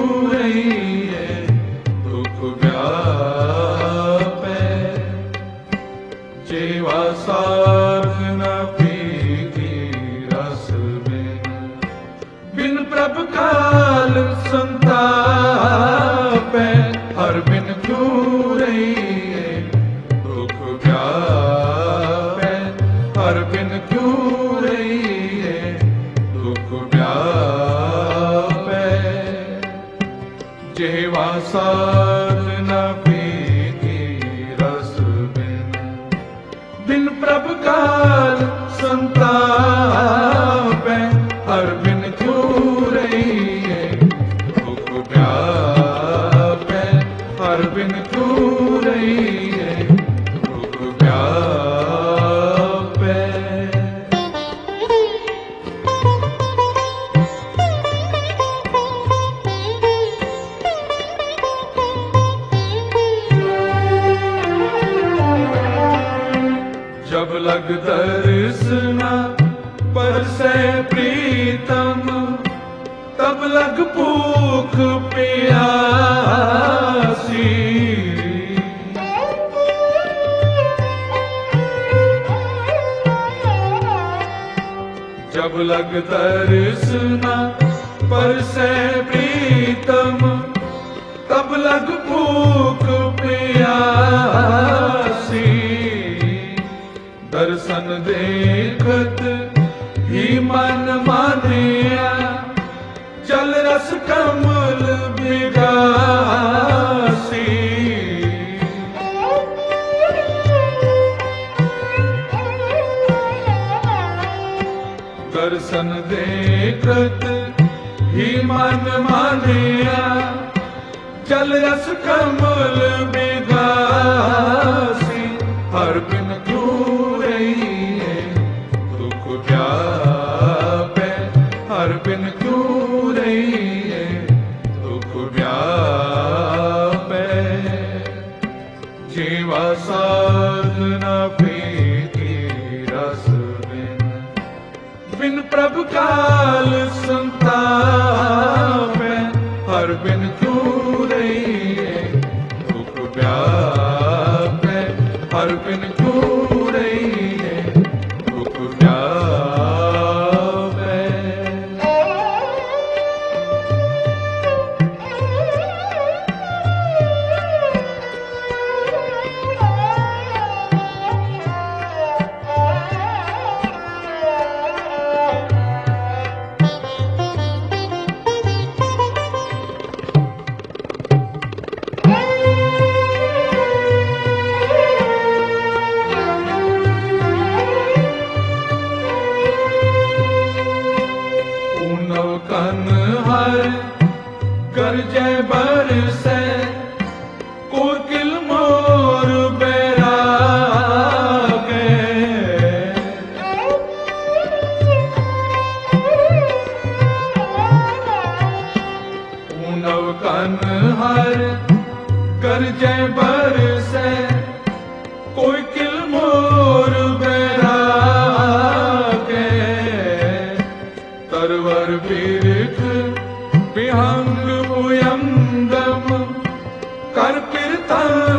रहिए दुख व्यापे। जीवा साध न पीगी रस बिन प्रभ काल संतापे। हर बिन क्यों रहिए दुख व्यापे। हर बिन क्यों रहिए दुख व्यापे। जीवा साध न पीगी रस बिन प्रभ काल संतापे। हर बिन क्यों रहिए दुख व्यापे। हर बिन क्यों रहिए दुख व्यापे। जब लग दर्शना परसे प्रीतम तब लग भूख प्यासी। जब लग दर्शना परसे प्रीतम तब लग भूख प्यासी। दर्शन देखत ही मन मानिया जल रस कमल बिगासी। दर्शन देखत ही मन मानिया जल रस कमल बिगासी। हर बिन क्यों रहिए दुख व्यापे। हर बिन क्यों रहिए दुख व्यापे। जीवा साध न पीगी रस बिन प्रभ काल संतापे। हर बिन क्यों रहिए दुख व्यापे। हर बिन क्यों रहिए दुख व्यापे। कन हर गरजे बरसे कोकिल मोर बैरागे। ऊनव कन हर गरजे बरसे कोकिल मोर बैरागे। तरवर बिरख विहंग उयंगम कर कीर्तन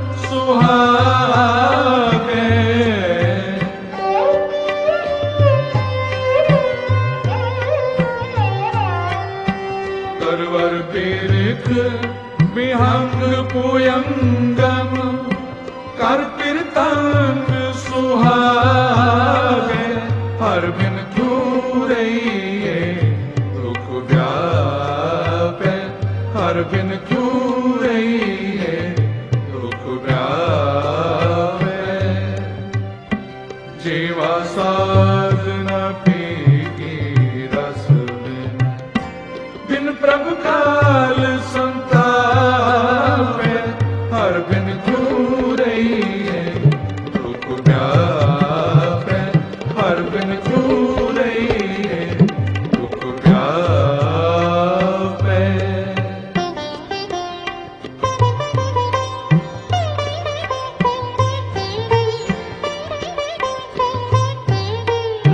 सुहागे। तरवर बिरख विहंग उयंगम कर कीर्तन सुहागे। हर बिन क्यों रहिए दुख व्यापे। हर बिन क्यों रहिए दुख व्यापे। जीवा साध न पीगी रस बिन प्रभ काल संतापे। हर बिन क्यों रहिए दुख व्यापे। हर बिन क्यों रहिए दुख व्यापे।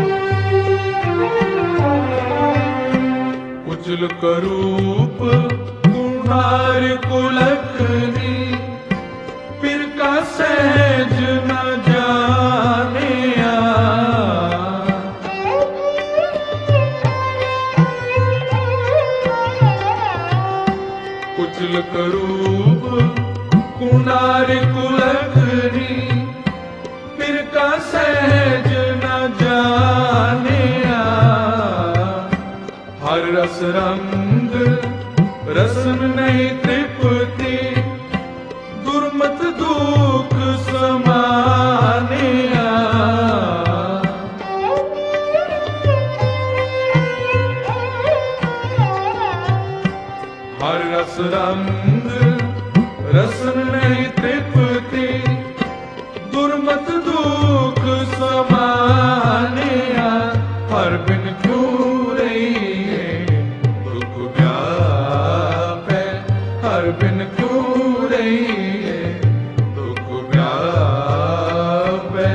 कुचल करूप कुनार कुलकनी पीर का सहज न जानिया। कुचल करूब कुनार कुलकनी पीर का सहज न जानिया। हर रस रंग रसन नहीं तृप्ति दुर्मत दुख समानिया। हर रस रंग रसन नहीं तृप्ति दुर्मत दुख समानिया। हर बिन क्यों रही दुख व्यापै, हर बिन क्यों रही दुख व्यापै।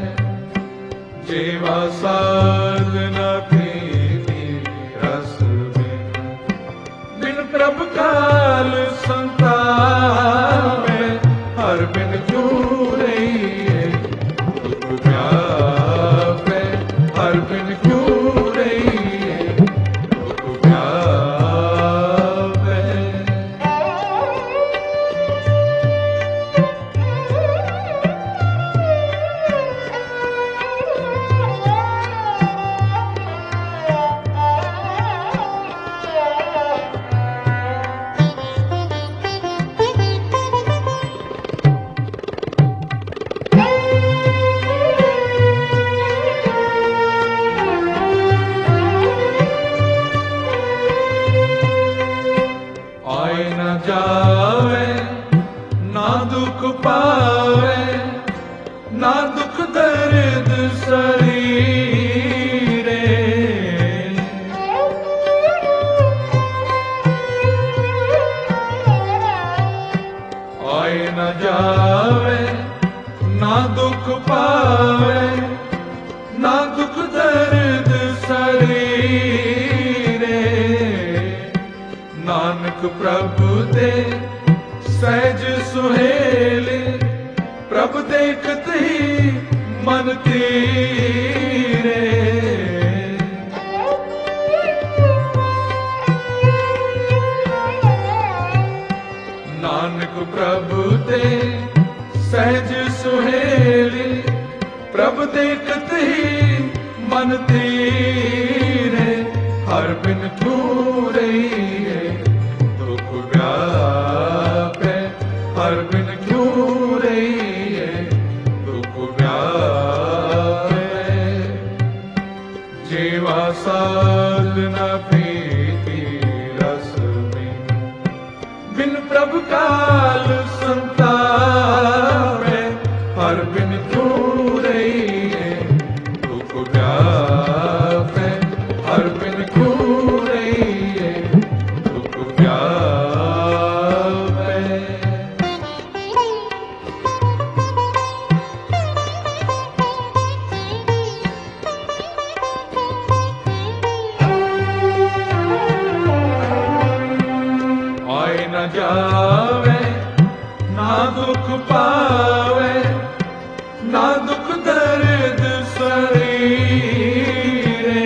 जेवा साधना पीती रस बिन प्रभु काल संतापै। हर बिन क्यों रही दुख व्यापै, हर बिन क्यों रही दुख व्यापै। आए न जावे ना दुख पावे, ना दुख दर्द शरीरे। आए न जावे ना दुख पावे, ना दुख दर्द शरीरे। नानक प्रभु दे सहज सुहेले, प्रभु देखत ही मन तीरे। नानक प्रभु दे सहज सुहेले, प्रभु देखत ही मन तीरे। हर बिन क्यों रही दुख व्यापै, हर बिन क्यों रही दुख व्यापै। जेवा साधना पीती रस बिन प्रभु काल संतापै। हर बिन क्यों रही दुख व्यापै, हर बिन क्यों रही दुख व्यापै। आए न जावे ना दुख पावे, ना दुख दर्द शरीरे।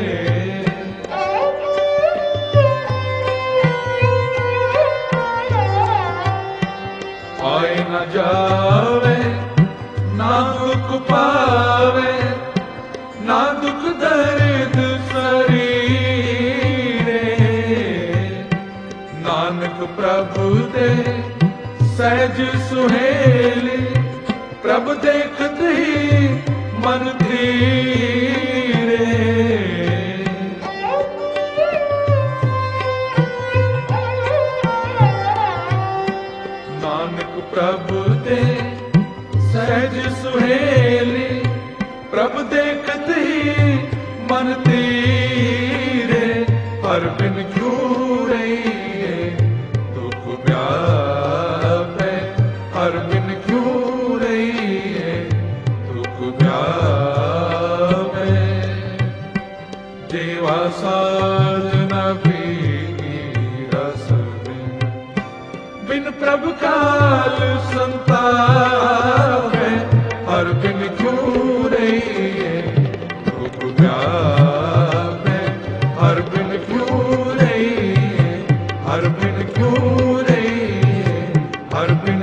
आए न जावे ना दुख पावे, ना दुख दर्द शरीरे। नानक प्रभु दे सहज सुहेले, प्रभु देखत ही मन धीरे। नानक प्रभु दे सहज सुहेले, प्रभु देखत ही मन तीरे। हर बिन क्यों रही दुख व्यापै, हर बिन क्यों रही दुख व्यापै। जेवा साधना पीती रस बिन बिन प्रभु काल संताप है, हर बिन क्यों रही है भूख प्यास है, हर बिन क्यों रही है, हर बिन क्यों रही है, हर बिन